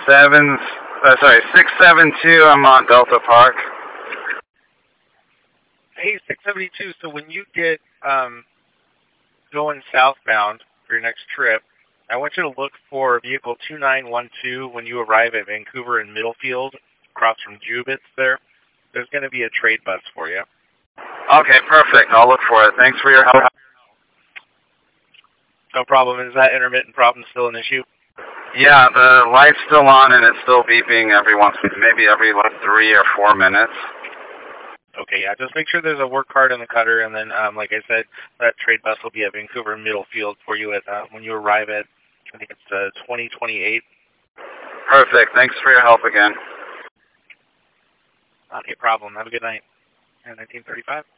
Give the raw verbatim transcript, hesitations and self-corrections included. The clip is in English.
seven, uh, sorry, six seven two. I'm on Delta Park. Hey, six seventy-two. So when you get um, going southbound for your next trip, I want you to look for vehicle two nine one two when you arrive at Vancouver and Middlefield, across from Jubitz there. There's going to be a trade bus for you. Okay, perfect. I'll look for it. Thanks for your help. No problem. Is that intermittent problem still an issue? Yeah, the light's still on and it's still beeping every once, maybe every like three or four minutes. Okay, yeah. Just make sure there's a work card in the cutter, and then, um, like I said, that trade bus will be at Vancouver Middlefield for you at uh, when you arrive at, I think it's uh, twenty twenty-eight. Perfect. Thanks for your help again. Not a problem. Have a good night. nineteen thirty-five.